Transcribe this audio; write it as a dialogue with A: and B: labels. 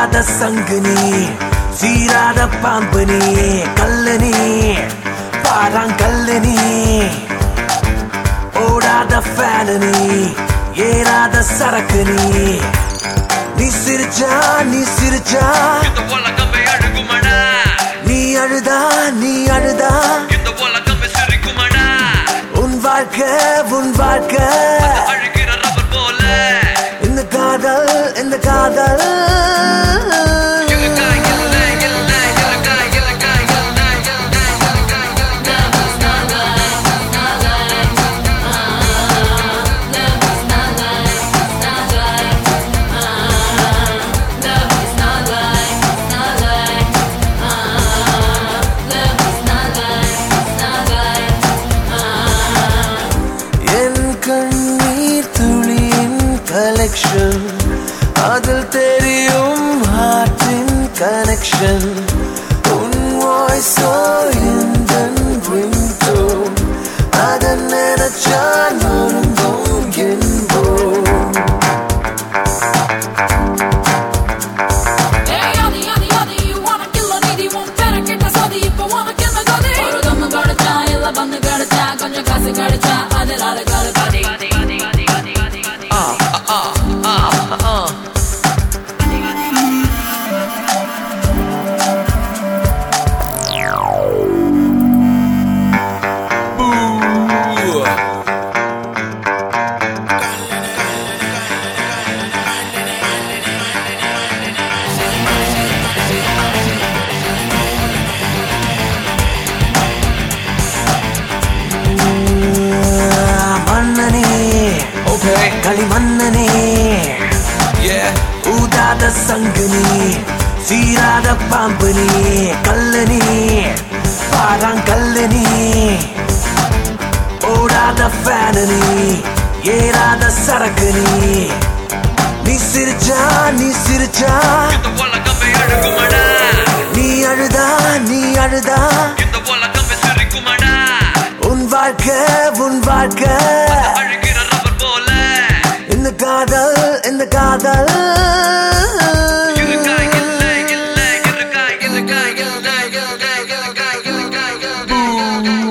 A: ஓடாத சங்குனி சீராத பாம்பனி கல்லனி பாறாங்கல்லனி ஓடாத ஃபேனனி ஏறாத சரக்குனி நீ சிரிச்சா
B: இந்த உலகமே அழுகுமடா
A: நீ அழுதா
B: இந்த உலகமே சிரிக்குமடா
A: உன் வாழ்க்கை
B: அழுகிற ரப்பர் போல
A: இந்த காதல் collection அதில் தெரியும் ஹார்ட்டின் கனெக்ஷன் உன் வாய்ஸோ இந்த ரிங்டோன் அதை நினைச்சா நொறுங்கும் என்போம்
C: கொஞ்சம் காசு கிடைச்சா அதனால
A: களிமண்ணனே ஊதாத சங்குனி சீராத பாம்பனி கல்லனி பாறாங்கல்லனி ஓடாத ஃபேனனி ஏறாத சரக்குனி நீ சிரிச்சா
B: இந்த உலகமே அழுகுமடா
A: நீ அழுதா
B: இந்த உலகமே சிரிக்குமடா
A: உன் வாழ்க்கை
B: அழுகிற ரப்பர் போல
A: இந்த காதல்
B: இருக்கா